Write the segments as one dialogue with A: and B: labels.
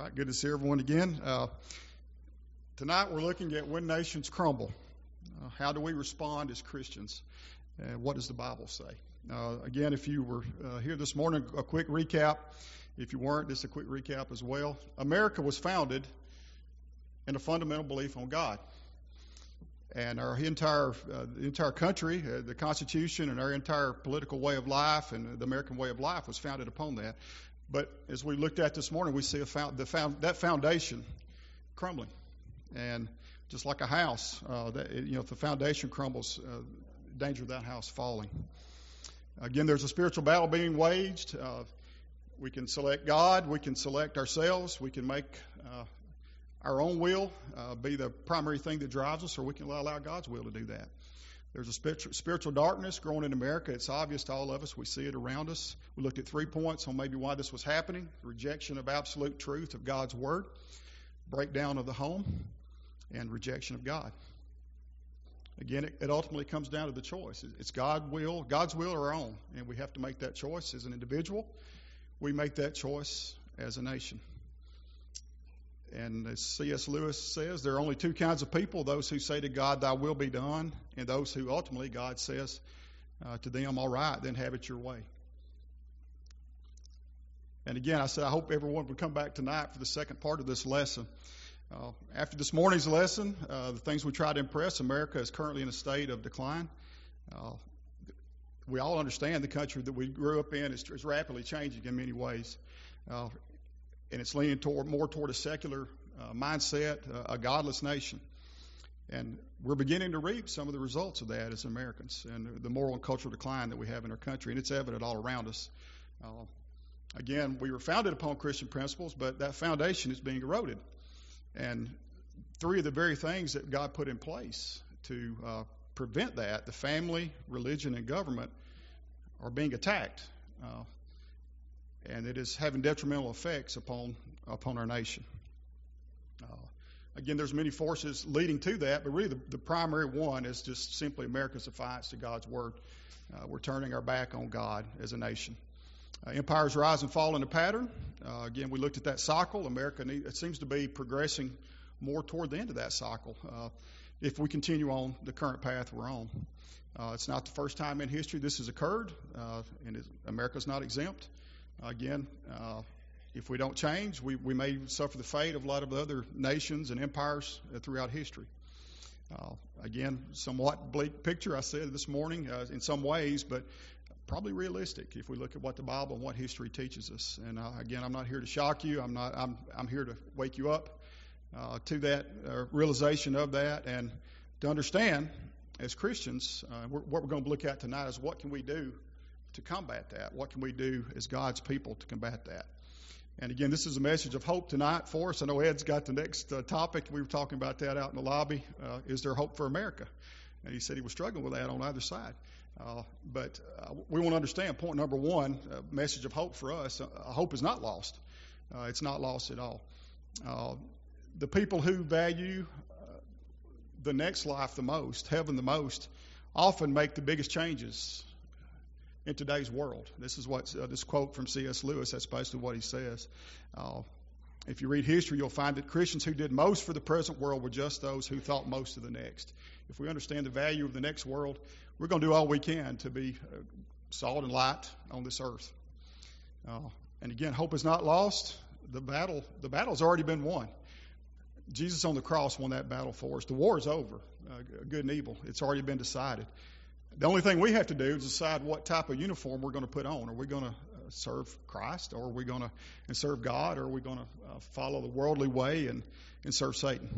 A: right, good to see everyone again. Tonight we're looking at when nations crumble. How do we respond as Christians? And what does the Bible say? Again, if you were here this morning, a quick recap. If you weren't, just a quick recap as well. America was founded in a fundamental belief on God. And our entire country, the Constitution, and our entire political way of life and the American way of life was founded upon that. But as we looked at this morning, we see that foundation crumbling. And just like a house, if the foundation crumbles, danger of that house falling. Again, there's a spiritual battle being waged. We can select God. We can select ourselves. We can make our own will be the primary thing that drives us, or we can allow God's will to do that. There's a spiritual darkness growing in America. It's obvious to all of us. We see it around us. We looked at 3 points on maybe why this was happening: rejection of absolute truth of God's Word, breakdown of the home, and rejection of God. Again, it ultimately comes down to the choice. It's God's will or our own, and we have to make that choice as an individual. We make that choice as a nation. And as C.S. Lewis says, there are only two kinds of people: those who say to God, "Thy will be done," and those who ultimately God says to them, "All right, then have it your way." And again, I said I hope everyone would come back tonight for the second part of this lesson. After this morning's lesson, the things we try to impress: America is currently in a state of decline. We all understand the country that we grew up in is rapidly changing in many ways. And it's leaning more toward a secular mindset, a godless nation. And we're beginning to reap some of the results of that as Americans and the moral and cultural decline that we have in our country. And it's evident all around us. Again, we were founded upon Christian principles, but that foundation is being eroded. And three of the very things that God put in place to prevent that, the family, religion, and government, are being attacked. And it is having detrimental effects upon our nation. Again, there's many forces leading to that, but really the primary one is just simply America's defiance to God's Word. We're turning our back on God as a nation. Empires rise and fall in a pattern. Again, we looked at that cycle. It seems to be progressing more toward the end of that cycle if we continue on the current path we're on. It's not the first time in history this has occurred, and America's not exempt. Again, if we don't change, we may suffer the fate of a lot of other nations and empires throughout history. Again, somewhat bleak picture, I said this morning, in some ways, but probably realistic if we look at what the Bible and what history teaches us. And again, I'm not here to shock you. I'm here to wake you up to that realization of that, and to understand as Christians, what we're going to look at tonight is what can we do to combat that? What can we do as God's people to combat that? And again, this is a message of hope tonight for us. I know Ed's got the next topic. We were talking about that out in the lobby. Is there hope for America? And he said he was struggling with that on either side. But we want to understand, point number one, a message of hope for us. Hope is not lost. It's not lost at all. The people who value the next life the most, heaven the most, often make the biggest changes in today's world. This is what this quote from C.S. Lewis, that's basically what he says. If you read history, you'll find that Christians who did most for the present world were just those who thought most of the next. If we understand the value of the next world, we're going to do all we can to be salt and light on this earth. And again, hope is not lost. The battle's already been won. Jesus on the cross won that battle for us. The war is over. Good and evil. It's already been decided. The only thing we have to do is decide what type of uniform we're going to put on. Are we going to serve Christ, or are we going to serve God, or are we going to follow the worldly way and serve Satan?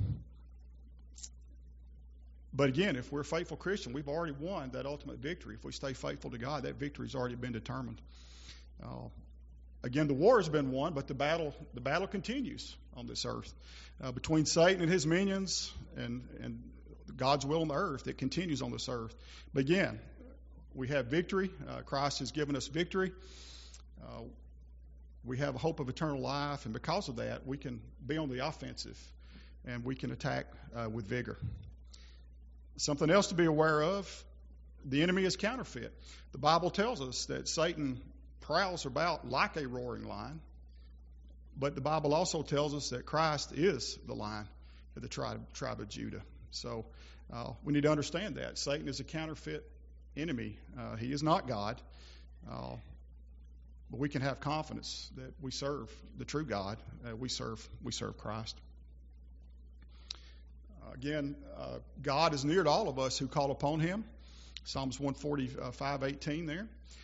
A: But again, if we're a faithful Christian, we've already won that ultimate victory. If we stay faithful to God, that victory has already been determined. Again, the war has been won, but the battle continues on this earth between Satan and his minions and God's will on the earth. It continues on this earth. But again, we have victory. Christ has given us victory. We have a hope of eternal life, and because of that, we can be on the offensive, and we can attack with vigor. Something else to be aware of: the enemy is counterfeit. The Bible tells us that Satan prowls about like a roaring lion, But the Bible also tells us that Christ is the Lion of the tribe of Judah. So we need to understand that. Satan is a counterfeit enemy. He is not God. But we can have confidence that we serve the true God. We serve Christ. Again, God is near to all of us who call upon Him. Psalms 145:18 there.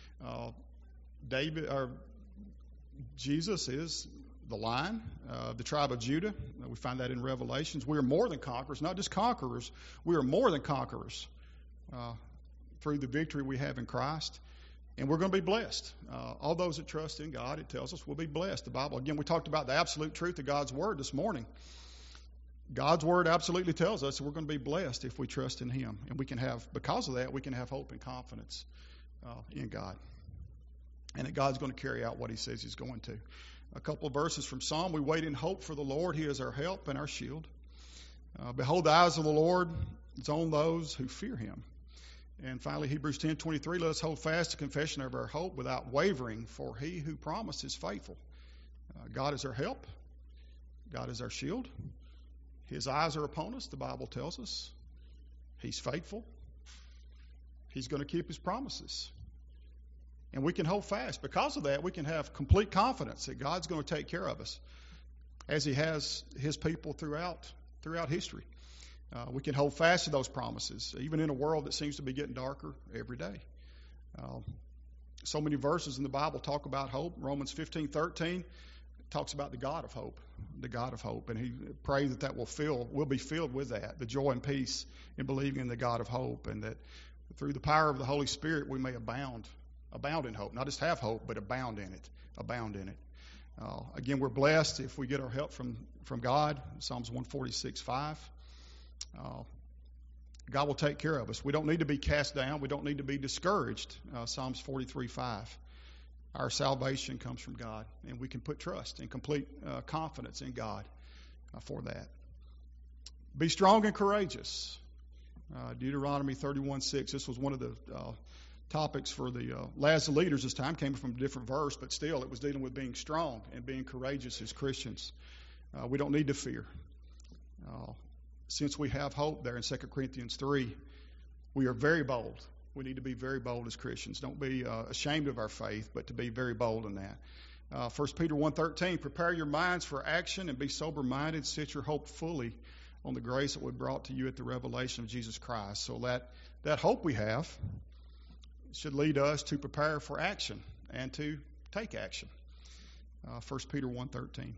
A: Jesus is the Lion of the tribe of Judah. We find that in Revelations. We are more than conquerors, not just conquerors. We are more than conquerors through the victory we have in Christ. And we're going to be blessed. All those that trust in God, it tells us, will be blessed. The Bible, again, we talked about the absolute truth of God's Word this morning. God's Word absolutely tells us that we're going to be blessed if we trust in Him. And we can have, because of that, we can have hope and confidence in God. And that God's going to carry out what He says He's going to. A couple of verses from Psalm. We wait in hope for the Lord. He is our help and our shield. Behold, the eyes of the Lord is on those who fear Him. And finally, Hebrews 10:23, let us hold fast the confession of our hope without wavering, for He who promised is faithful. God is our help. God is our shield. His eyes are upon us, the Bible tells us. He's faithful. He's going to keep His promises. And we can hold fast. Because of that, we can have complete confidence that God's going to take care of us, as He has His people throughout history. We can hold fast to those promises, even in a world that seems to be getting darker every day. So many verses in the Bible talk about hope. Romans 15:13 talks about the God of hope, and He prays that we'll be filled with that, the joy and peace in believing in the God of hope, and that through the power of the Holy Spirit we may abound in hope, not just have hope, but abound in it. Again, we're blessed if we get our help from God. Psalms 146:5. God will take care of us. We don't need to be cast down. We don't need to be discouraged. Psalms 43:5. Our salvation comes from God, and we can put trust and complete confidence in God for that. Be strong and courageous. Deuteronomy 31:6. This was one of the topics for the lads and leaders this time. Came from a different verse, but still it was dealing with being strong and being courageous as Christians. We don't need to fear. Since we have hope there in 2 Corinthians 3, we are very bold. We need to be very bold as Christians. Don't be ashamed of our faith, but to be very bold in that. 1 Peter 1:13, prepare your minds for action and be sober-minded. Set your hope fully on the grace that was brought to you at the revelation of Jesus Christ. So that hope we have should lead us to prepare for action and to take action. 1 Peter 1:13.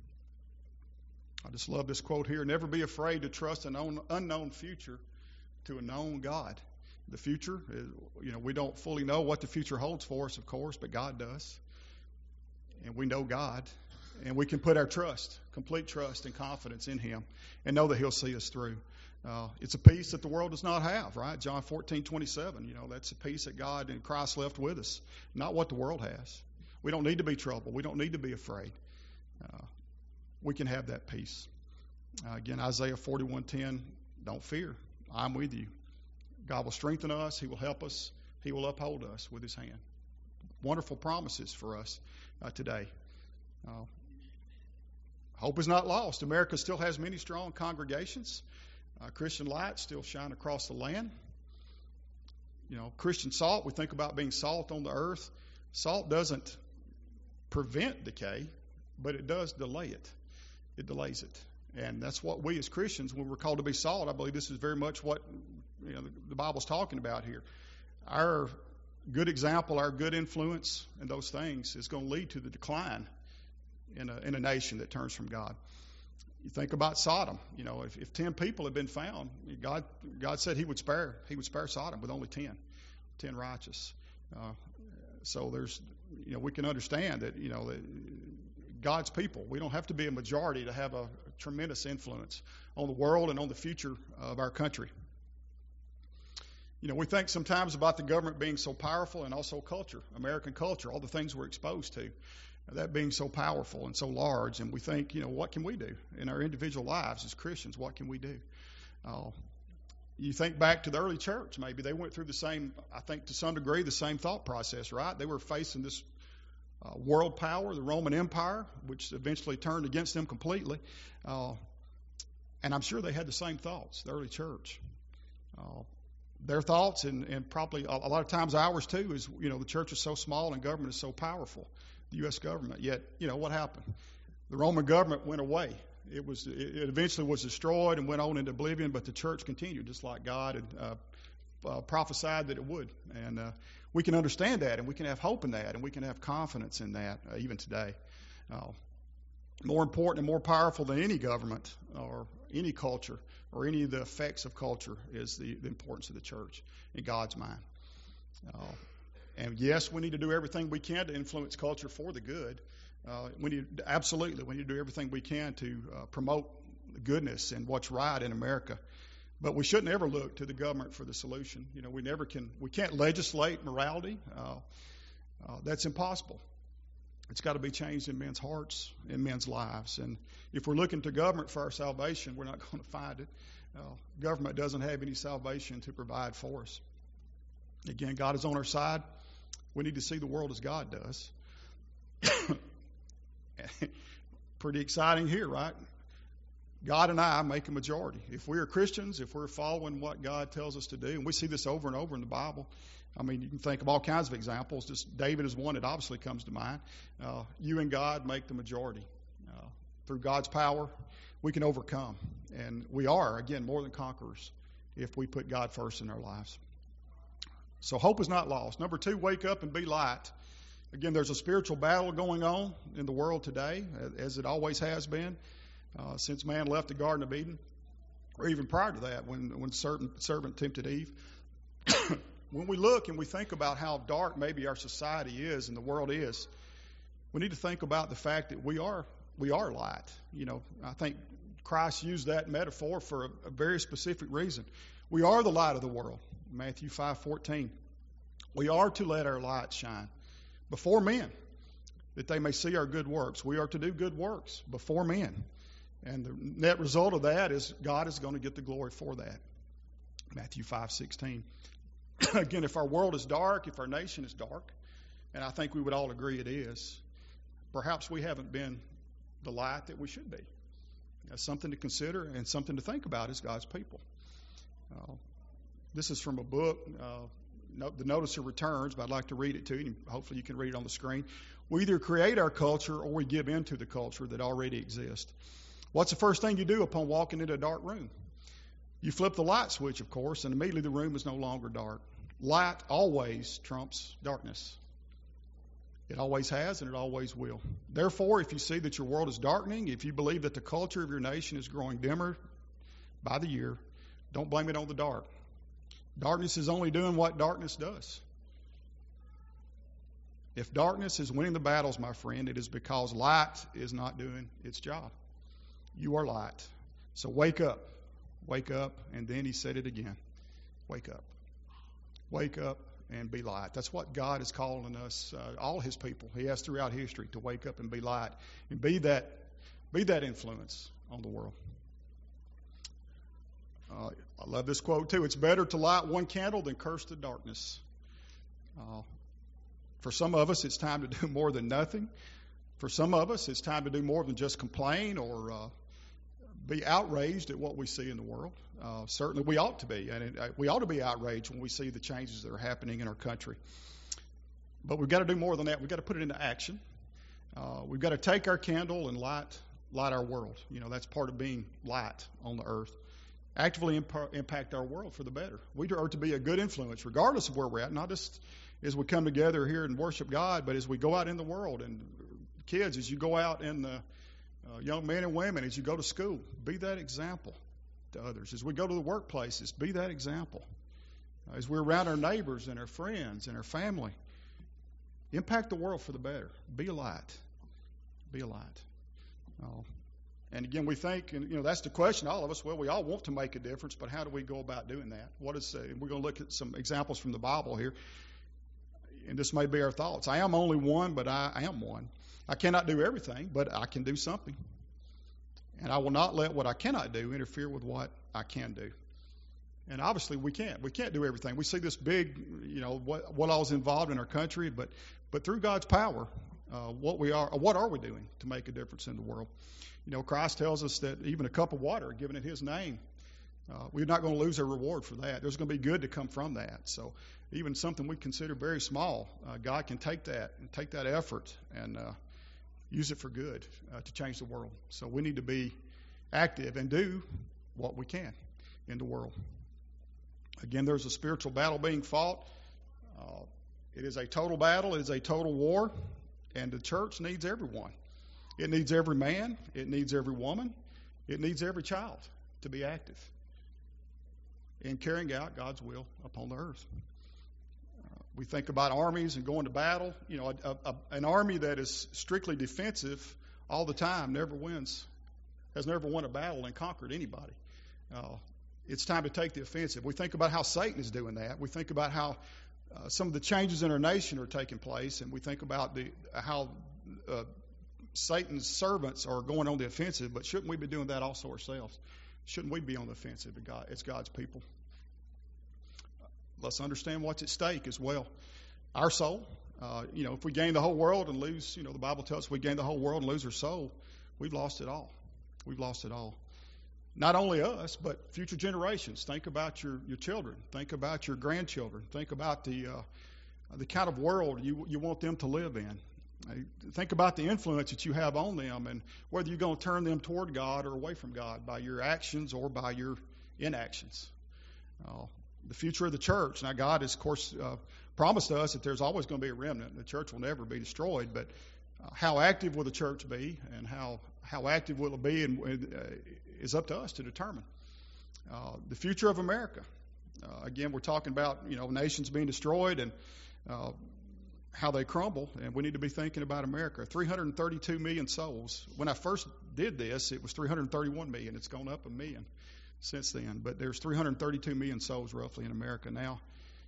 A: I just love this quote here. Never be afraid to trust an unknown future to a known God. The future, we don't fully know what the future holds for us, of course, but God does. And we know God. And we can put our complete trust and confidence in Him and know that He'll see us through. It's a peace that the world does not have, right? John 14:27, that's a peace that God and Christ left with us, not what the world has. We don't need to be troubled. We don't need to be afraid. We can have that peace. Again, Isaiah 41:10, don't fear. I'm with you. God will strengthen us. He will help us. He will uphold us with His hand. Wonderful promises for us today. Hope is not lost. America still has many strong congregations. Christian lights still shine across the land. Christian salt, we think about being salt on the earth. Salt doesn't prevent decay, but it does delay it. It delays it. And that's what we as Christians, when we're called to be salt, I believe this is very much what the Bible's talking about here. Our good example, our good influence, and those things is going to lead to the decline in a nation that turns from God. You think about Sodom. If 10 people had been found, God said He would spare Sodom with only 10 righteous. So there's, we can understand that, God's people, we don't have to be a majority to have a tremendous influence on the world and on the future of our country. We think sometimes about the government being so powerful, and also culture, American culture, all the things we're exposed to, that being so powerful and so large. And we think, what can we do in our individual lives as Christians? What can we do? You think back to the early church, maybe they went through the same, I think to some degree, the same thought process, right? They were facing this world power, the Roman Empire, which eventually turned against them completely. And I'm sure they had the same thoughts, the early church. Their thoughts, and probably a lot of times ours too, is, the church is so small and government is so powerful, the U.S. government. Yet, what happened? The Roman government went away. It eventually was destroyed and went on into oblivion, but the church continued, just like God had prophesied that it would. And we can understand that, and we can have hope in that, and we can have confidence in that even today. More important and more powerful than any government or any culture or any of the effects of culture is the importance of the church in God's mind. And yes, we need to do everything we can to influence culture for the good. We need to do everything we can to promote goodness and what's right in America. But we shouldn't ever look to the government for the solution. We can't legislate morality. That's impossible. It's got to be changed in men's hearts, in men's lives. And if we're looking to government for our salvation, we're not going to find it. Government doesn't have any salvation to provide for us. Again, God is on our side. We need to see the world as God does. Pretty exciting here, right? God and I make a majority. If we are Christians, if we're following what God tells us to do, and we see this over and over in the Bible. I mean, you can think of all kinds of examples. Just David is one that obviously comes to mind. You and God make the majority. Through God's power, we can overcome. And we are, again, more than conquerors if we put God first in our lives. So hope is not lost. Number 2, wake up and be light. Again, there's a spiritual battle going on in the world today, as it always has been, since man left the Garden of Eden, or even prior to that, when serpent tempted Eve. When we look and we think about how dark maybe our society is and the world is, we need to think about the fact that we are light. I think Christ used that metaphor for a very specific reason. We are the light of the world. Matthew 5:14. We are to let our light shine before men, that they may see our good works. We are to do good works before men. And the net result of that is God is going to get the glory for that. Matthew 5:16. Again, if our world is dark, if our nation is dark, and I think we would all agree it is, perhaps we haven't been the light that we should be. That's something to consider and something to think about as God's people. This is from a book, The Notice of Returns, but I'd like to read it to you. Hopefully you can read it on the screen. We either create our culture or we give into the culture that already exists. What's the first thing you do upon walking into a dark room? You flip the light switch, of course, and immediately the room is no longer dark. Light always trumps darkness. It always has and it always will. Therefore, if you see that your world is darkening, if you believe that the culture of your nation is growing dimmer by the year, don't blame it on the dark. Darkness is only doing what darkness does. If darkness is winning the battles, my friend, it is because light is not doing its job. You are light. So wake up. Wake up. And then he said it again. Wake up. Wake up and be light. That's what God is calling us, all his people. He has throughout history to wake up and be light. And be that influence on the world. I love this quote too. It's better to light one candle than curse the darkness. For some of us, it's time to do more than nothing. For some of us, it's time to do more than just complain or be outraged at what we see in the world. Certainly we ought to be. And we ought to be outraged when we see the changes that are happening in our country. But we've got to do more than that. We've got to put it into action. We've got to take our candle and light our world. That's part of being light on the earth. Actively impact our world for the better. We are to be a good influence, regardless of where we're at, not just as we come together here and worship God, but as we go out in the world. And kids, as you go out in the young men and women, as you go to school, be that example to others. As we go to the workplaces, be that example. As we're around our neighbors and our friends and our family, impact the world for the better. Be a light. Be a light. And again, we think, and that's the question, all of us, well, we all want to make a difference, but how do we go about doing that? We're going to look at some examples from the Bible here, and this may be our thoughts. I am only one, but I am one. I cannot do everything, but I can do something. And I will not let what I cannot do interfere with what I can do. And obviously we can't. We can't do everything. We see this big, what all is involved in our country, but through God's power, what are we doing to make a difference in the world? Christ tells us that even a cup of water given in His name, we're not going to lose our reward for that. There's going to be good to come from that. So even something we consider very small, God can take that effort and use it for good to change the world. So we need to be active and do what we can in the world. Again, there's a spiritual battle being fought. It is a total battle. It is a total war. And the church needs everyone. It needs every man. It needs every woman. It needs every child to be active in carrying out God's will upon the earth. We think about armies and going to battle. An army that is strictly defensive all the time never wins, has never won a battle and conquered anybody. It's time to take the offensive. We think about how Satan is doing that. We think about how some of the changes in our nation are taking place, and we think about how Satan's servants are going on the offensive. But shouldn't we be doing that also ourselves? Shouldn't we be on the offensive as God's people? Let's understand what's at stake as well. Our soul. If we gain the whole world and lose, the Bible tells us we gain the whole world and lose our soul, we've lost it all. We've lost it all. Not only us, but future generations. Think about your children. Think about your grandchildren. Think about the kind of world you want them to live in. Think about the influence that you have on them and whether you're going to turn them toward God or away from God by your actions or by your inactions. The future of the church. Now, God has, of course, promised us that there's always going to be a remnant. The church will never be destroyed, but how active will the church be and how active will it be is up to us to determine. The future of America. Again, we're talking about, nations being destroyed and how they crumble, and we need to be thinking about America. 332 million souls. When I first did this, it was 331 million. It's gone up a million since then, but there's 332 million souls roughly in America now.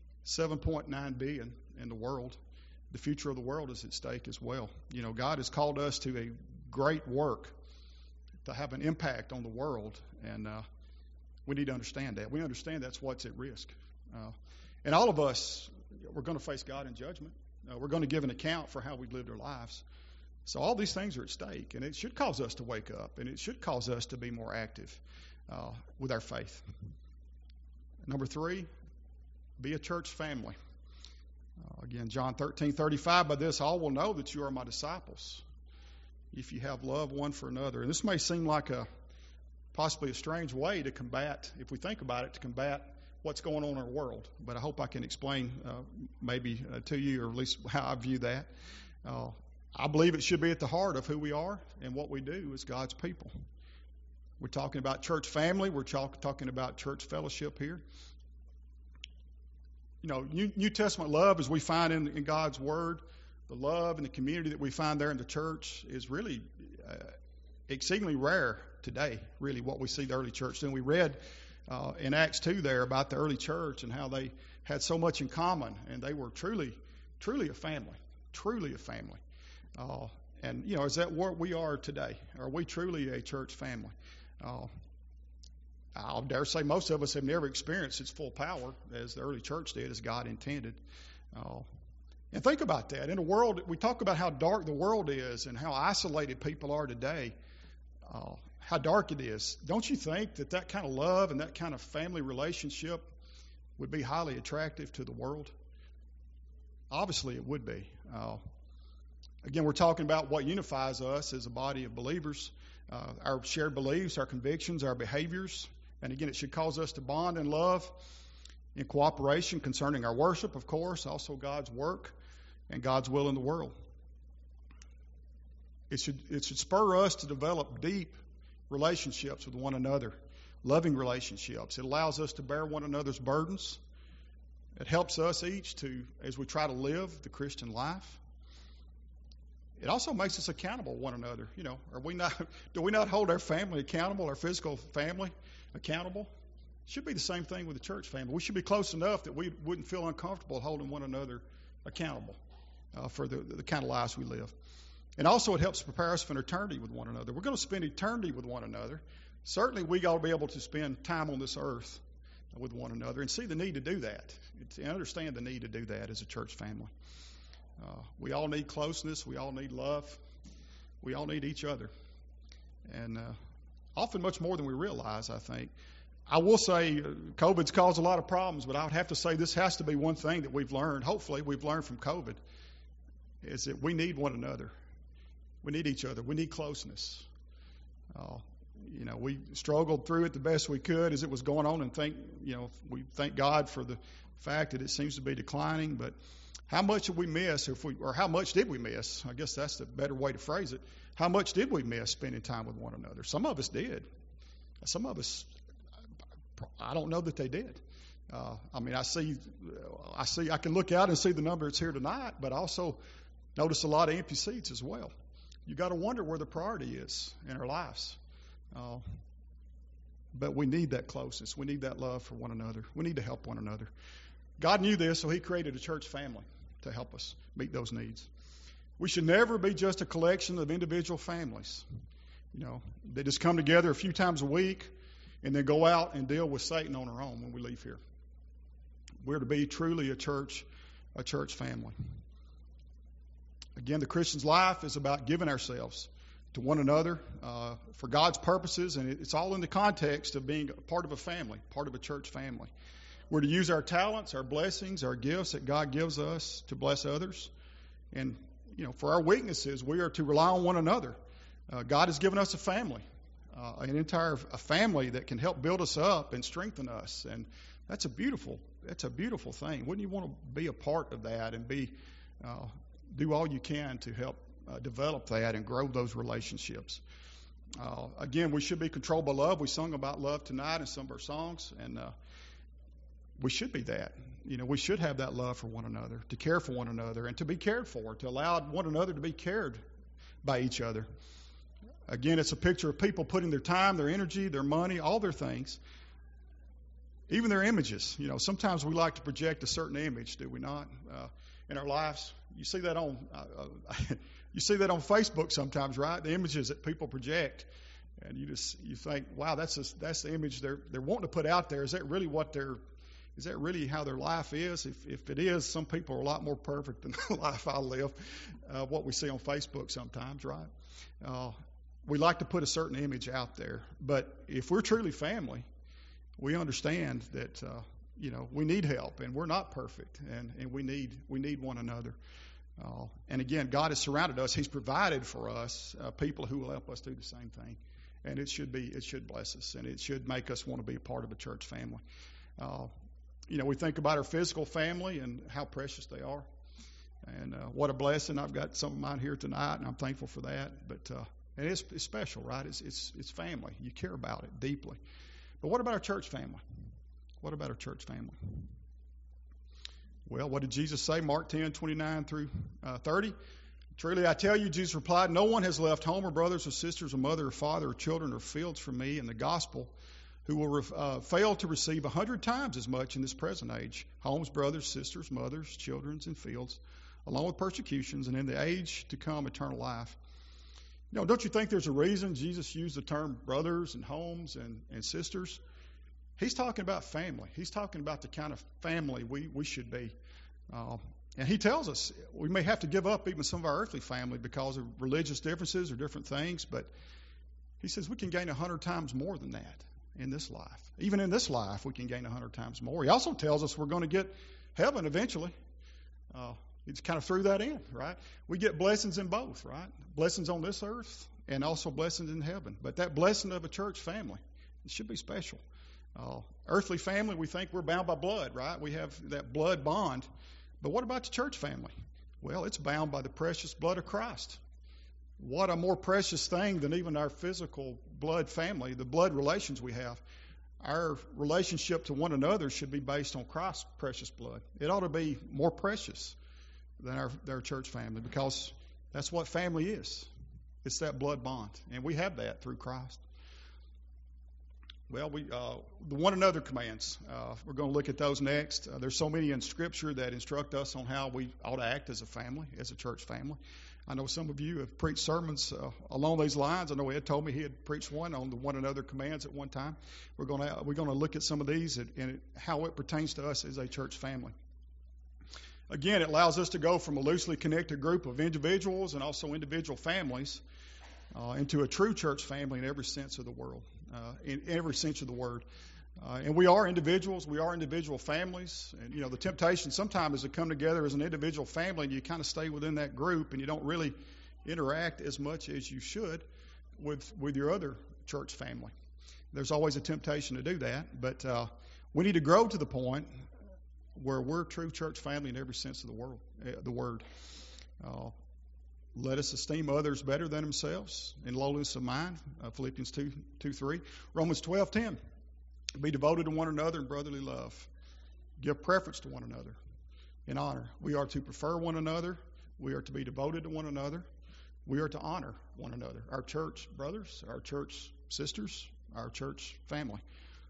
A: 7.9 billion in the world. The future of the world is at stake as well. God has called us to a great work to have an impact on the world, and we need to understand that. We understand that's what's at risk. And all of us, we're going to face God in judgment. We're going to give an account for how we lived our lives. So all these things are at stake, and it should cause us to wake up, and it should cause us to be more active with our faith. Number 3, be a church family. Again, John 13:35, by this all will know that you are my disciples, if you have love one for another. And this may seem like possibly a strange way to combat, if we think about it, to combat what's going on in our world. But I hope I can explain maybe to you, or at least how I view that. I believe it should be at the heart of who we are and what we do as God's people. We're talking about church family. We're talking about church fellowship here. New Testament love, as we find in God's Word, the love and the community that we find there in the church is really exceedingly rare today, really, what we see the early church doing. We read in Acts 2 there about the early church and how they had so much in common, and they were truly a family, truly a family. And, is that what we are today? Are we truly a church family? I'll dare say most of us have never experienced its full power as the early church did, as God intended. And think about that. In a world, we talk about how dark the world is and how isolated people are today, how dark it is. Don't you think that kind of love and that kind of family relationship would be highly attractive to the world? Obviously, it would be. Again, we're talking about what unifies us as a body of believers, our shared beliefs, our convictions, our behaviors. And again, it should cause us to bond in love, in cooperation concerning our worship, of course, also God's work and God's will in the world. It should spur us to develop deep relationships with one another, loving relationships. It allows us to bear one another's burdens. It helps us each as we try to live the Christian life. It also makes us accountable to one another. Do we not hold our family accountable, our physical family accountable? It should be the same thing with the church family. We should be close enough that we wouldn't feel uncomfortable holding one another accountable for the kind of lives we live. And also it helps prepare us for an eternity with one another. We're going to spend eternity with one another. Certainly we ought to be able to spend time on this earth with one another and see the need to do that, and understand the need to do that as a church family. We all need closeness. We all need love. We all need each other. And often much more than we realize, I think. I will say COVID's caused a lot of problems, but I would have to say this has to be one thing that we've learned, hopefully we've learned from COVID, is that we need one another. We need each other. We need closeness. We struggled through it the best we could as it was going on, and we thank God for the fact that it seems to be declining. But how much did we miss, or how much did we miss? I guess that's the better way to phrase it. How much did we miss spending time with one another? Some of us did. Some of us, I don't know that they did. I can look out and see the number that's here tonight, but I also notice a lot of empty seats as well. You got to wonder where the priority is in our lives. But we need that closeness. We need that love for one another. We need to help one another. God knew this, so He created a church family to help us meet those needs. We should never be just a collection of individual families, they just come together a few times a week and then go out and deal with Satan on our own when we leave here. We're to be truly a church family. Again, the Christian's life is about giving ourselves to one another for God's purposes, and it's all in the context of being part of a family, part of a church family. We're to use our talents, our blessings, our gifts that God gives us to bless others. And, for our weaknesses, we are to rely on one another. God has given us a family, a family that can help build us up and strengthen us. And that's a beautiful thing. Wouldn't you want to be a part of that and do all you can to help develop that and grow those relationships? Again, we should be controlled by love. We sung about love tonight in some of our songs, and we should be that. We should have that love for one another, to care for one another, and to be cared for, to allow one another to be cared by each other. Again, it's a picture of people putting their time, their energy, their money, all their things, even their images. Sometimes we like to project a certain image, do we not, in our lives? You see that on Facebook sometimes, right? The images that people project, and you think, wow, that's the image they're wanting to put out there. Is that really how their life is? If it is, some people are a lot more perfect than the life I live. What we see on Facebook sometimes, right? We like to put a certain image out there, but if we're truly family, we understand that we need help, and we're not perfect, and we need one another. And again, God has surrounded us. He's provided for us people who will help us do the same thing, and it should bless us, and it should make us want to be a part of a church family. We think about our physical family and how precious they are, and what a blessing. I've got some of mine here tonight, and I'm thankful for that. But and it's special, right? It's family. You care about it deeply. But what about our church family? What about our church family? Well, what did Jesus say? Mark 10:29 through 30. Truly I tell you, Jesus replied, no one has left home or brothers or sisters or mother or father or children or fields for me in the gospel who will fail to receive 100 times as much in this present age, homes, brothers, sisters, mothers, children, and fields, along with persecutions, and in the age to come, eternal life. Don't you think there's a reason Jesus used the term brothers and homes and sisters? He's talking about family. He's talking about the kind of family we should be. And he tells us we may have to give up even some of our earthly family because of religious differences or different things, but he says we can gain 100 times more than that in this life. Even in this life, we can gain 100 times more. He also tells us we're going to get heaven eventually. He just kind of threw that in, right? We get blessings in both, right? Blessings on this earth and also blessings in heaven. But that blessing of a church family, it should be special. Earthly family, we think we're bound by blood, right? We have that blood bond. But what about the church family? Well, it's bound by the precious blood of Christ. What a more precious thing than even our physical blood family, the blood relations we have. Our relationship to one another should be based on Christ's precious blood. It ought to be more precious than our church family, because that's what family is. It's that blood bond, and we have that through Christ. Well, the one another commands, we're going to look at those next. There's so many in Scripture that instruct us on how we ought to act as a family, as a church family. I know some of you have preached sermons along these lines. I know Ed told me he had preached one on the one another commands at one time. We're going to look at some of these and how it pertains to us as a church family. Again, it allows us to go from a loosely connected group of individuals and also individual families into a true church family in every sense of the world, in every sense of the word. And we are individuals. We are individual families. And, the temptation sometimes is to come together as an individual family and you kind of stay within that group and you don't really interact as much as you should with your other church family. There's always a temptation to do that. But we need to grow to the point where we're a true church family in every sense of the word. Let us esteem others better than themselves in lowliness of mind, Philippians 2:3. Romans 12:10. Be devoted to one another in brotherly love. Give preference to one another in honor. We are to prefer one another. We are to be devoted to one another. We are to honor one another. Our church brothers, our church sisters, our church family.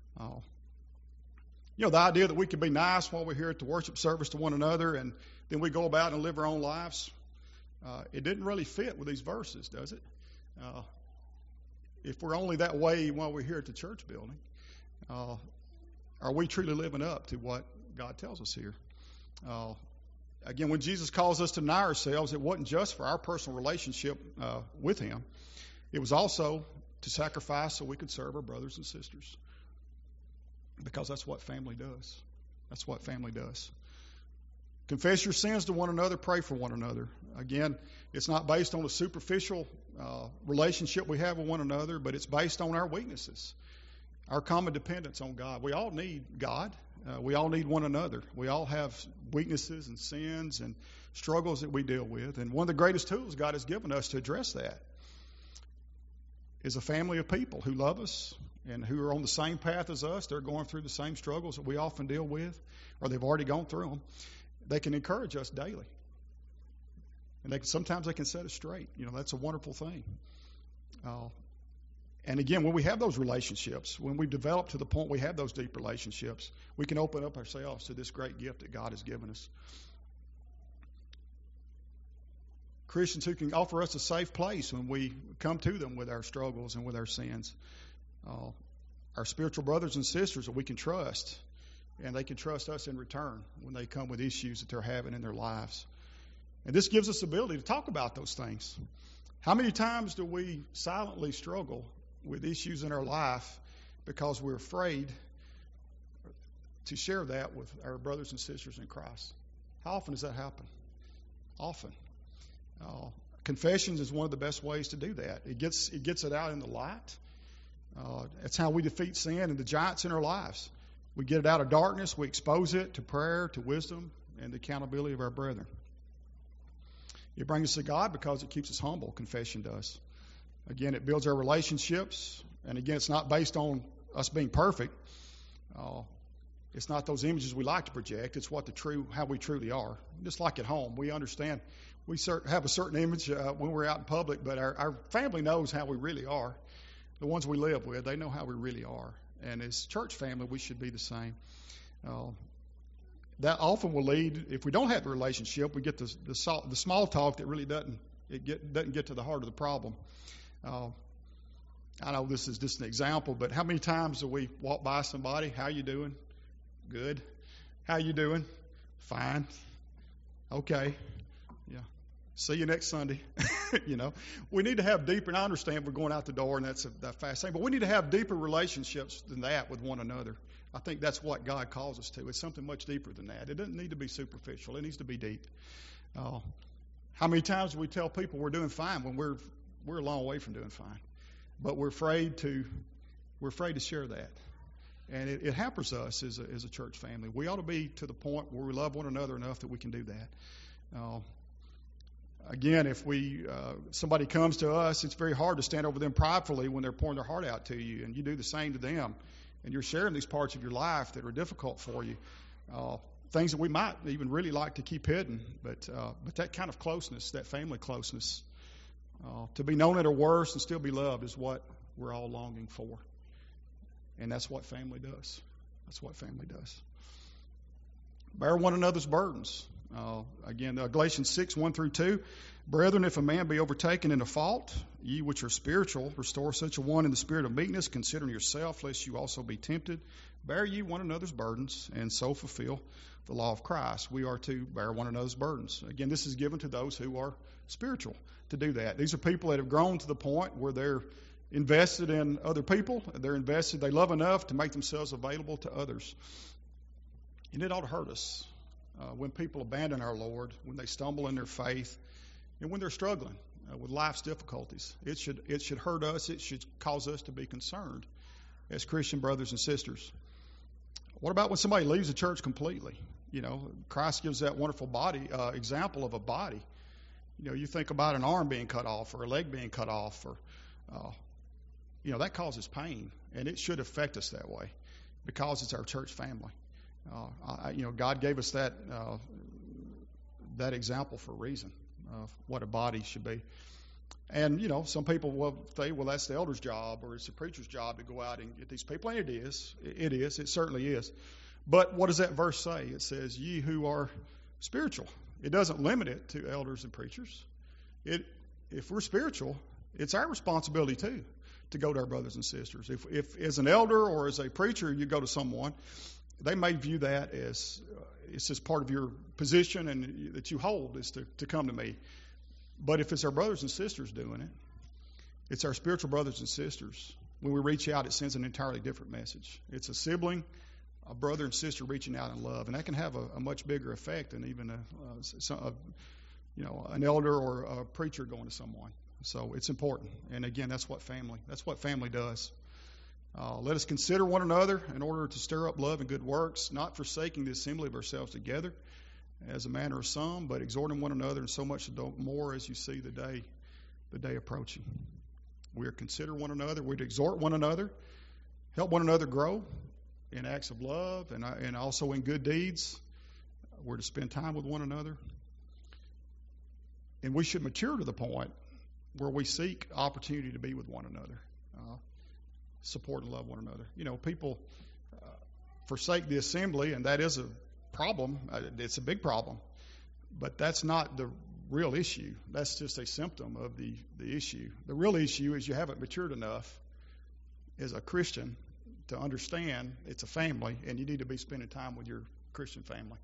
A: The idea that we can be nice while we're here at the worship service to one another and then we go about and live our own lives, it didn't really fit with these verses, does it? If we're only that way while we're here at the church building, are we truly living up to what God tells us here? Again, when Jesus calls us to deny ourselves, it wasn't just for our personal relationship with Him. It was also to sacrifice so we could serve our brothers and sisters. Because that's what family does. That's what family does. Confess your sins to one another. Pray for one another. Again, it's not based on a superficial relationship we have with one another, but it's based on our weaknesses, our common dependence on God. We all need God. We all need one another. We all have weaknesses and sins and struggles that we deal with. And one of the greatest tools God has given us to address that is a family of people who love us and who are on the same path as us. They're going through the same struggles that we often deal with, or they've already gone through them. They can encourage us daily. And sometimes they can set us straight. That's a wonderful thing. And again, when we have those relationships, when we develop to the point we have those deep relationships, we can open up ourselves to this great gift that God has given us. Christians who can offer us a safe place when we come to them with our struggles and with our sins. Our spiritual brothers and sisters that we can trust, and they can trust us in return when they come with issues that they're having in their lives. And this gives us the ability to talk about those things. How many times do we silently struggle with issues in our life because we're afraid to share that with our brothers and sisters in Christ? How often does that happen? Often. Confessions is one of the best ways to do that. It gets it out in the light. That's how we defeat sin and the giants in our lives. We get it out of darkness. We expose it to prayer, to wisdom, and the accountability of our brethren. It brings us to God because it keeps us humble. Confession does. Again, it builds our relationships. And again, it's not based on us being perfect. It's not those images we like to project. It's how we truly are. Just like at home, we understand. We have a certain image when we're out in public, but our family knows how we really are. The ones we live with, they know how we really are. And as church family, we should be the same. That often will lead, if we don't have a relationship, we get the small talk that really doesn't get to the heart of the problem. I know this is just an example, but how many times do we walk by somebody? How you doing? Good. How you doing? Fine. Okay. Yeah. See you next Sunday. We need to have deeper, and I understand we're going out the door and that's a fast thing, but we need to have deeper relationships than that with one another. I think that's what God calls us to. It's something much deeper than that. It doesn't need to be superficial. It needs to be deep. How many times do we tell people we're doing fine when we're a long way from doing fine? But we're afraid to share that. And it hampers us as a church family. We ought to be to the point where we love one another enough that we can do that. Again, if somebody comes to us, it's very hard to stand over them pridefully when they're pouring their heart out to you, and you do the same to them, and you're sharing these parts of your life that are difficult for you, things that we might even really like to keep hidden, but that kind of closeness, that family closeness, to be known at our worst and still be loved is what we're all longing for, and that's what family does. That's what family does. Bear one another's burdens. Again, Galatians 6:1-2. Brethren, if a man be overtaken in a fault, ye which are spiritual, restore such a one in the spirit of meekness, considering yourself, lest you also be tempted bear ye one another's burdens, and so fulfill the law of Christ. We are to bear one another's burdens. Again, this is given to those who are spiritual to do that. These are people that have grown to the point where they're invested in other people. They love enough to make themselves available to others. And it ought to hurt us when people abandon our Lord, when they stumble in their faith, and when they're struggling with life's difficulties. It should hurt us. It should cause us to be concerned as Christian brothers and sisters. What about when somebody leaves the church completely? Christ gives that wonderful example of a body. You think about an arm being cut off or a leg being cut off, or that causes pain, and it should affect us that way because it's our church family. God gave us that example for a reason of what a body should be. And some people will say, well, that's the elder's job or it's the preacher's job to go out and get these people, and it certainly is. But what does that verse say? It says, ye who are spiritual. It doesn't limit it to elders and preachers. If we're spiritual, it's our responsibility too to go to our brothers and sisters. If as an elder or as a preacher you go to someone, they may view that as it's just part of your position and that you hold is to come to me. But if it's our brothers and sisters doing it, it's our spiritual brothers and sisters. When we reach out, it sends an entirely different message. It's a sibling, a brother and sister reaching out in love, and that can have a much bigger effect than even an elder or a preacher going to someone. So it's important, and again, that's what family does. Let us consider one another in order to stir up love and good works, not forsaking the assembly of ourselves together, as a manner of some, but exhorting one another, and so much more as you see the day approaching. We are to consider one another. We're to exhort one another, help one another grow in acts of love and also in good deeds. We're to spend time with one another. And we should mature to the point where we seek opportunity to be with one another, support and love one another. People forsake the assembly, and that is a problem. It's a big problem. But that's not the real issue. That's just a symptom of the issue. The real issue is you haven't matured enough as a Christian to understand it's a family, and you need to be spending time with your Christian family.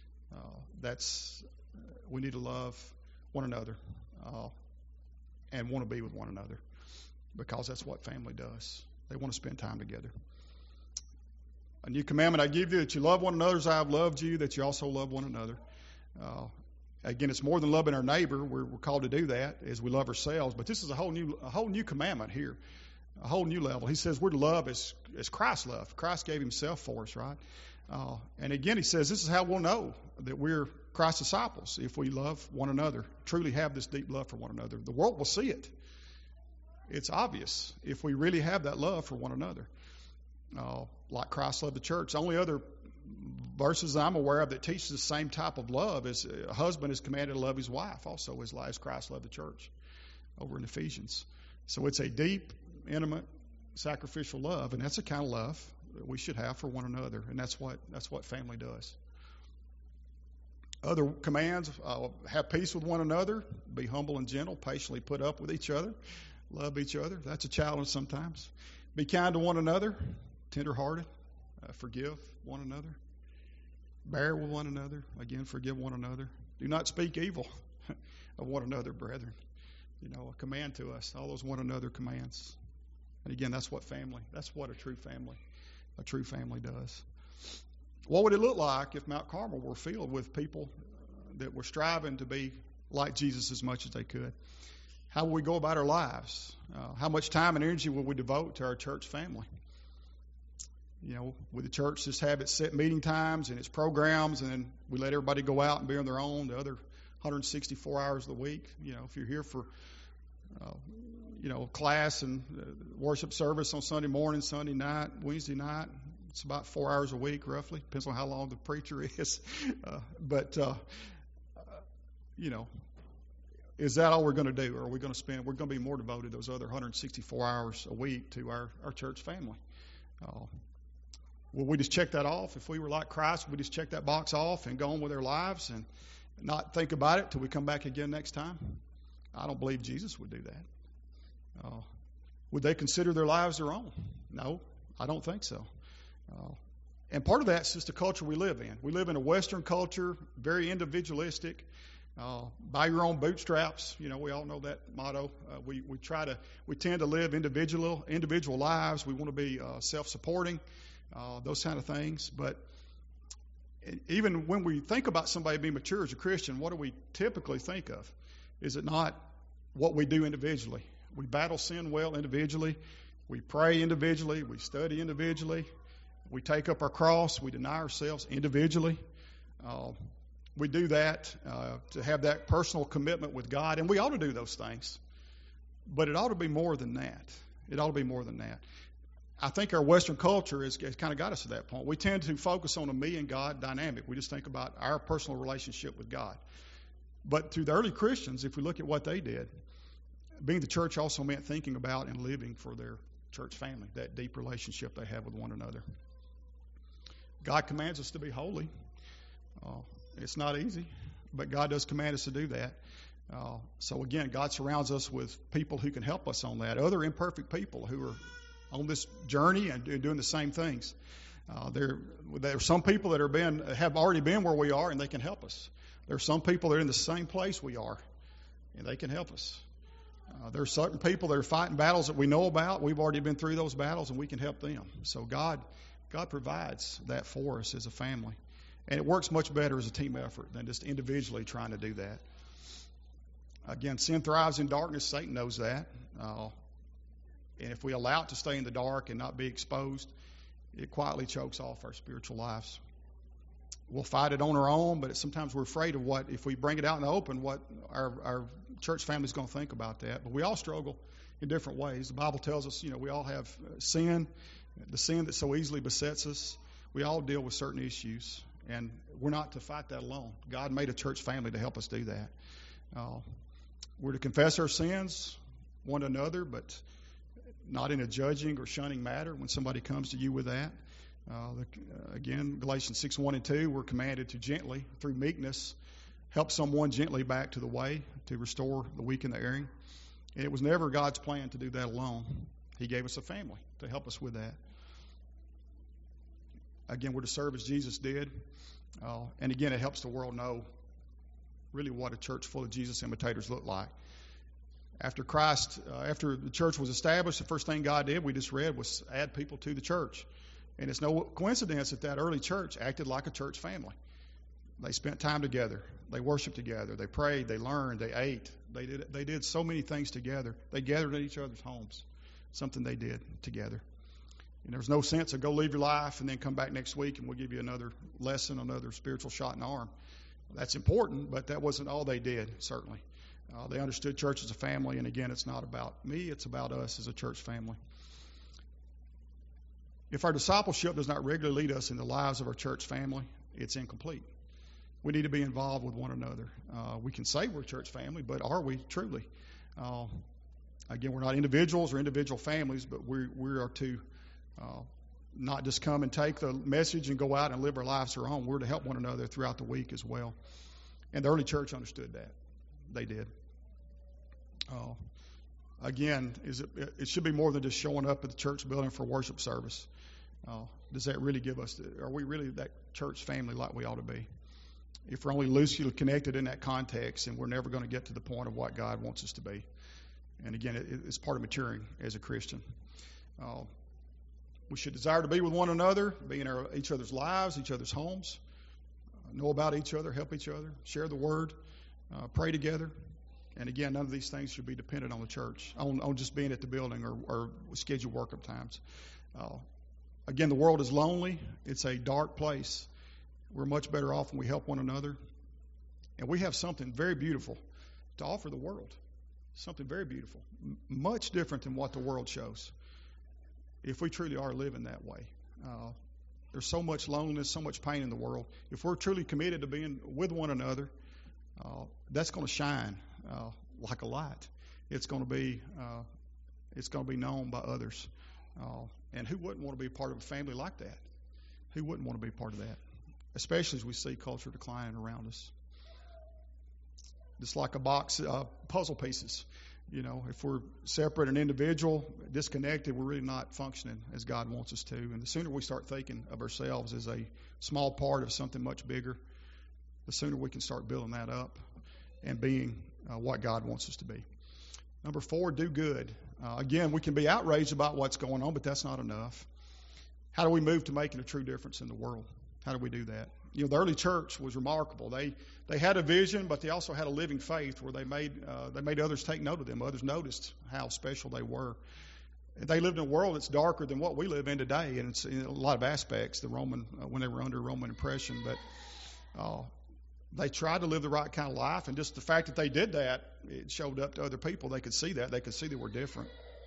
A: We need to love one another and want to be with one another, because that's what family does. They want to spend time together. A new commandment I give you, that you love one another as I have loved you, that you also love one another. Again, it's more than loving our neighbor. We're called to do that as we love ourselves. But this is a whole new commandment here, a whole new level. He says we're to love as Christ loved. Christ gave himself for us, right? And again, he says this is how we'll know that we're Christ's disciples, if we love one another, truly have this deep love for one another. The world will see it. It's obvious if we really have that love for one another. Like Christ loved the church. The only other verses I'm aware of that teach the same type of love is a husband is commanded to love his wife also as Christ loved the church over in Ephesians. So it's a deep, intimate, sacrificial love, and that's the kind of love that we should have for one another, and that's what family does. Other commands, have peace with one another, be humble and gentle, patiently put up with each other, love each other. That's a challenge sometimes. Be kind to one another, tender-hearted, forgive one another, bear with one another, again, forgive one another. Do not speak evil of one another, brethren. A command to us, all those one another commands. And again, that's what a true family does. What would it look like if Mount Carmel were filled with people that were striving to be like Jesus as much as they could? How would we go about our lives? How much time and energy would we devote to our church family? Would the church just have its set meeting times and its programs, and then we let everybody go out and be on their own the other 164 hours of the week? If you're here for, class and worship service on Sunday morning, Sunday night, Wednesday night, it's about 4 hours a week, roughly. Depends on how long the preacher is. Is that all we're going to do? Or are we going to spend, we're going to be more devoted those other 164 hours a week to our church family? Will we just check that off? If we were like Christ, would we just check that box off and go on with our lives and not think about it till we come back again next time? I don't believe Jesus would do that. Would they consider their lives their own? No, I don't think so. And part of that's just the culture we live in. We live in a Western culture, very individualistic. Buy your own bootstraps. We all know that motto. We tend to live individual lives. We want to be self-supporting, those kind of things. But even when we think about somebody being mature as a Christian, what do we typically think of? Is it not what we do individually? We battle sin well individually. We pray individually. We study individually. We take up our cross. We deny ourselves individually. We do that to have that personal commitment with God, and we ought to do those things. But it ought to be more than that. It ought to be more than that. I think our Western culture has kind of got us to that point. We tend to focus on a me and God dynamic. We just think about our personal relationship with God. But through the early Christians, if we look at what they did, being the church also meant thinking about and living for their church family, that deep relationship they have with one another. God commands us to be holy. It's not easy, but God does command us to do that. So again, God surrounds us with people who can help us on that, other imperfect people who are on this journey and doing the same things. There are some people that have already been where we are, and they can help us. There are some people that are in the same place we are, and they can help us. There are certain people that are fighting battles that we know about. We've already been through those battles, and we can help them. So God provides that for us as a family. And it works much better as a team effort than just individually trying to do that. Again, sin thrives in darkness. Satan knows that. And if we allow it to stay in the dark and not be exposed, it quietly chokes off our spiritual lives. We'll fight it on our own, but sometimes we're afraid of if we bring it out in the open, what our church family is going to think about that. But we all struggle in different ways. The Bible tells us, we all have sin, the sin that so easily besets us. We all deal with certain issues, and we're not to fight that alone. God made a church family to help us do that. We're to confess our sins one to another, but not in a judging or shunning manner when somebody comes to you with that. Again, Galatians 6:1-2, we're commanded to gently, through meekness, help someone gently back to the way, to restore the weak and the erring. And it was never God's plan to do that alone. He gave us a family to help us with that. Again, we're to serve as Jesus did. And again, it helps the world know really what a church full of Jesus imitators look like. After the church was established, the first thing God did, we just read, was add people to the church. And it's no coincidence that early church acted like a church family. They spent time together. They worshiped together. They prayed. They learned. They ate. They did so many things together. They gathered at each other's homes, something they did together. And there's no sense of go live your life and then come back next week and we'll give you another lesson, another spiritual shot in the arm. That's important, but that wasn't all they did, certainly. They understood church as a family, and again, it's not about me, it's about us as a church family. If our discipleship does not regularly lead us in the lives of our church family, it's incomplete. We need to be involved with one another. We can say we're a church family, but are we truly? Again, we're not individuals or individual families, but we are to not just come and take the message and go out and live our lives our own. We're to help one another throughout the week as well. And the early church understood that. They did. Again, it should be more than just showing up at the church building for worship service. Does that really are we really that church family like we ought to be? If we're only loosely connected in that context, and we're never going to get to the point of what God wants us to be. And again, it's part of maturing as a Christian. We should desire to be with one another, be in each other's lives, each other's homes, know about each other, help each other, share the word, pray together. And again, none of these things should be dependent on the church, on just being at the building or scheduled workup times. Again, the world is lonely. It's a dark place. We're much better off when we help one another. And we have something very beautiful to offer the world. Something very beautiful. Much different than what the world shows. If we truly are living that way. There's so much loneliness, so much pain in the world. If we're truly committed to being with one another, that's going to shine like a light. It's going to be known by others. And who wouldn't want to be a part of a family like that? Who wouldn't want to be a part of that? Especially as we see culture declining around us. Just like a box of puzzle pieces. If we're separate and individual, disconnected, we're really not functioning as God wants us to. And the sooner we start thinking of ourselves as a small part of something much bigger, the sooner we can start building that up and being what God wants us to be. Number 4, do good. Again, we can be outraged about what's going on, but that's not enough. How do we move to making a true difference in the world? How do we do that? The early church was remarkable. They had a vision, but they also had a living faith where they made others take note of them. Others noticed how special they were. They lived in a world that's darker than what we live in today, and it's in a lot of aspects. When they were under Roman oppression, but they tried to live the right kind of life, and just the fact that they did that, it showed up to other people. They could see that. They could see they were different.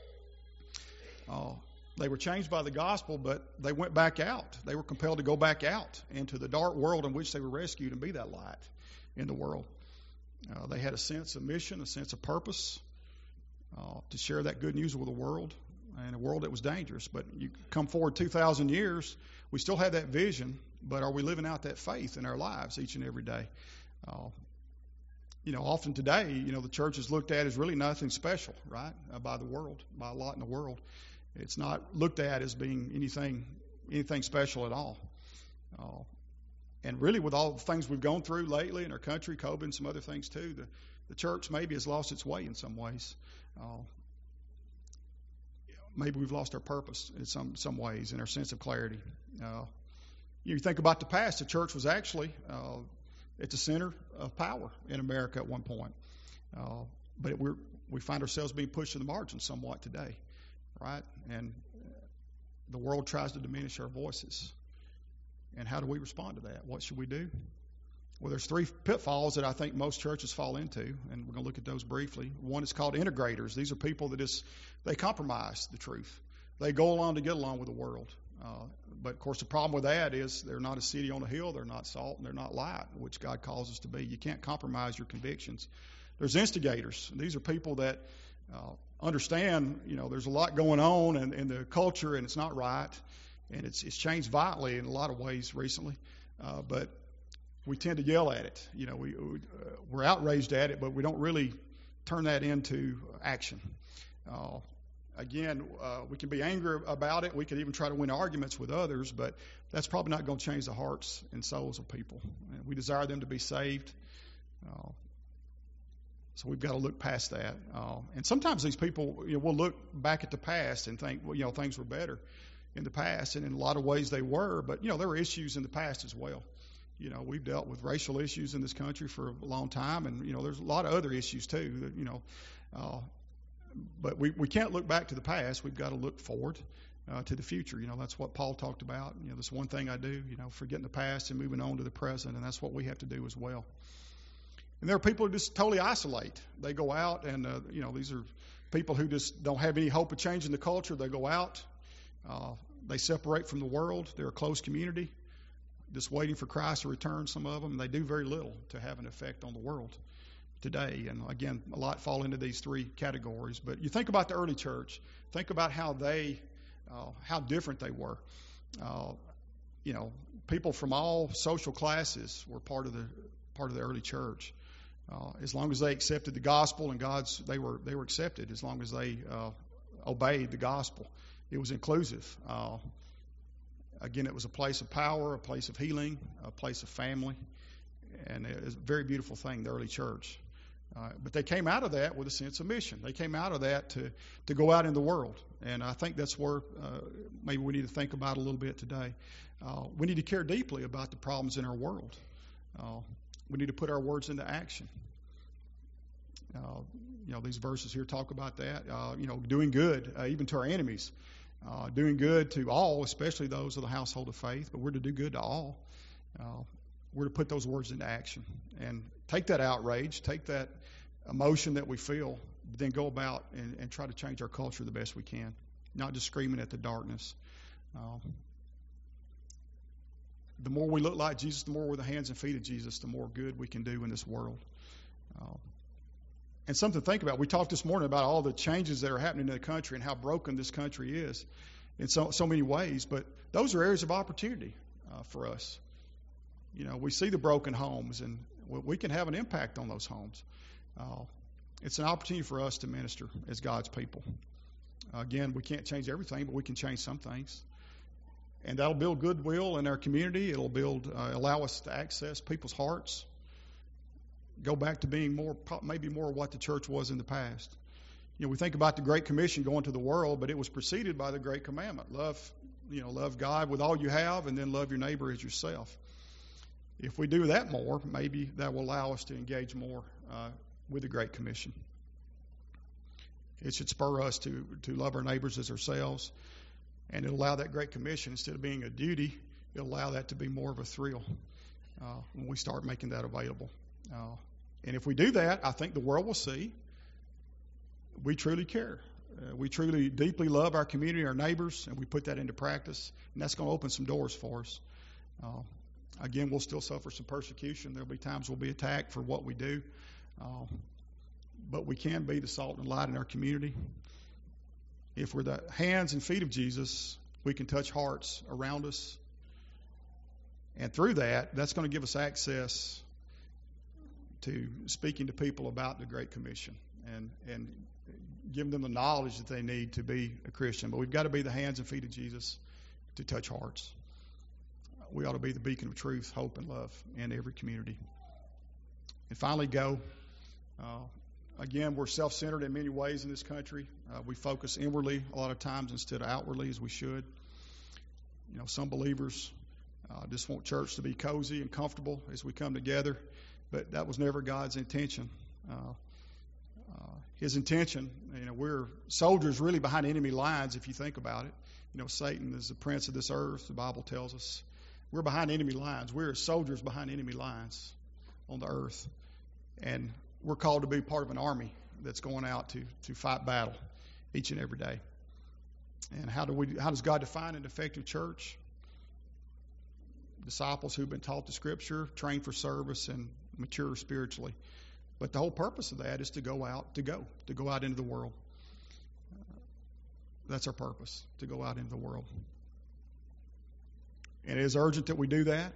A: They were changed by the gospel, but they went back out. They were compelled to go back out into the dark world in which they were rescued and be that light in the world. They had a sense of mission, a sense of purpose to share that good news with the world, in a world that was dangerous. But you come forward 2,000 years, we still have that vision, but are we living out that faith in our lives each and every day? Often today, the church is looked at as really nothing special, right, by the world, by a lot in the world. It's not looked at as being anything special at all. And really, with all the things we've gone through lately in our country, COVID and some other things too, the church maybe has lost its way in some ways. Maybe we've lost our purpose in some ways, and our sense of clarity. You think about the past, the church was actually at the center of power in America at one point. But we find ourselves being pushed to the margins somewhat today. Right? And the world tries to diminish our voices. And how do we respond to that? What should we do? Well, there's 3 pitfalls that I think most churches fall into, and we're going to look at those briefly. One is called integrators. These are people that they compromise the truth. They go along to get along with the world. But, of course, the problem with that is they're not a city on a hill, they're not salt, and they're not light, which God calls us to be. You can't compromise your convictions. There's instigators. These are people that understand, there's a lot going on in the culture, and it's not right, and it's changed violently in a lot of ways recently. But we tend to yell at it. We're outraged at it, but we don't really turn that into action. We can be angry about it. We could even try to win arguments with others, but that's probably not going to change the hearts and souls of people. We desire them to be saved. So we've got to look past that. And sometimes these people, will look back at the past and think, things were better in the past. And in a lot of ways they were. But, there were issues in the past as well. We've dealt with racial issues in this country for a long time. And, there's a lot of other issues too. But we can't look back to the past. We've got to look forward to the future. That's what Paul talked about. This one thing I do, forgetting the past and moving on to the present. And that's what we have to do as well. And there are people who just totally isolate. They go out and, these are people who just don't have any hope of changing the culture. They go out. They separate from the world. They're a close community, just waiting for Christ to return, some of them. They do very little to have an effect on the world today. And, again, a lot fall into these 3 categories. But you think about the early church. Think about how different they were. People from all social classes were part of the early church. As long as they accepted the gospel and they were accepted. As long as they obeyed the gospel, it was inclusive. Again, it was a place of power, a place of healing, a place of family, and it was a very beautiful thing, the early church. But they came out of that with a sense of mission. They came out of that to go out in the world, and I think that's where maybe we need to think about a little bit today. We need to care deeply about the problems in our world. We need to put our words into action. These verses here talk about that. Doing good, even to our enemies. Doing good to all, especially those of the household of faith. But we're to do good to all. We're to put those words into action and take that outrage, take that emotion that we feel, but then go about and try to change our culture the best we can. Not just screaming at the darkness. The more we look like Jesus, the more we're the hands and feet of Jesus, the more good we can do in this world. And something to think about. We talked this morning about all the changes that are happening in the country and how broken this country is in so many ways. But those are areas of opportunity for us. We see the broken homes, and we can have an impact on those homes. It's an opportunity for us to minister as God's people. Again, we can't change everything, but we can change some things. And that'll build goodwill in our community. It'll allow us to access people's hearts. Go back to being maybe more what the church was in the past. We think about the Great Commission going to the world, but it was preceded by the Great Commandment. Love God with all you have, and then love your neighbor as yourself. If we do that more, maybe that will allow us to engage more with the Great Commission. It should spur us to love our neighbors as ourselves, and it'll allow that Great Commission, instead of being a duty, it'll allow that to be more of a thrill when we start making that available. And if we do that, I think the world will see we truly care. We truly, deeply love our community, our neighbors, and we put that into practice, and that's going to open some doors for us. Again, we'll still suffer some persecution. There'll be times we'll be attacked for what we do, but we can be the salt and light in our community. If we're the hands and feet of Jesus, we can touch hearts around us, and through that, that's going to give us access to speaking to people about the Great Commission and giving them the knowledge that they need to be a Christian. But we've got to be the hands and feet of Jesus to touch hearts. We ought to be the beacon of truth, hope, and love in every community. And finally, go. Again, we're self-centered in many ways in this country. We focus inwardly a lot of times instead of outwardly as we should. Some believers just want church to be cozy and comfortable as we come together, but that was never God's intention. His intention, we're soldiers really behind enemy lines if you think about it. Satan is the prince of this earth, the Bible tells us. We're behind enemy lines. We're soldiers behind enemy lines on the earth. And we're called to be part of an army that's going out to fight battle each and every day. And how does God define an effective church? Disciples who've been taught the Scripture, trained for service, and mature spiritually. But the whole purpose of that is to go out into the world. That's our purpose, to go out into the world. And it is urgent that we do that.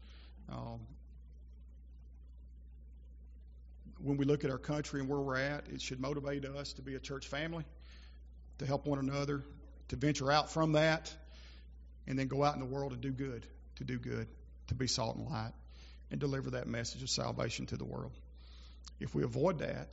A: When we look at our country and where we're at, it should motivate us to be a church family, to help one another, to venture out from that, and then go out in the world and do good, to be salt and light, and deliver that message of salvation to the world. If we avoid that,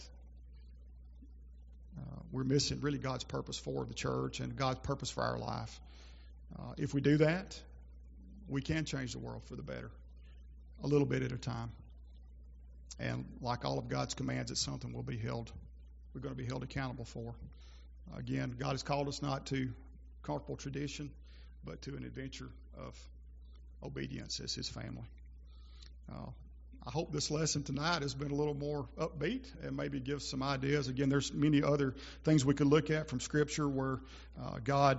A: we're missing really God's purpose for the church and God's purpose for our life. If we do that, we can change the world for the better, a little bit at a time. And like all of God's commands, it's something we're going to be held accountable for. Again, God has called us not to comfortable tradition, but to an adventure of obedience as His family. I hope this lesson tonight has been a little more upbeat and maybe gives some ideas. Again, there's many other things we could look at from Scripture where God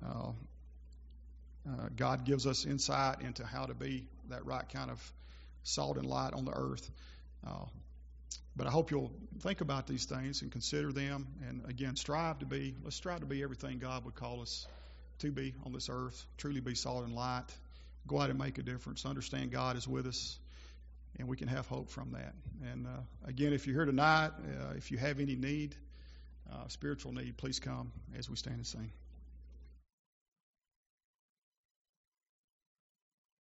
A: gives us insight into how to be that right kind of salt and light on the earth. But I hope you'll think about these things and consider them. And again, let's strive to be everything God would call us to be on this earth. Truly be salt and light. Go out and make a difference. Understand God is with us. And we can have hope from that. And again, if you're here tonight, if you have any need, spiritual need, please come as we stand and sing.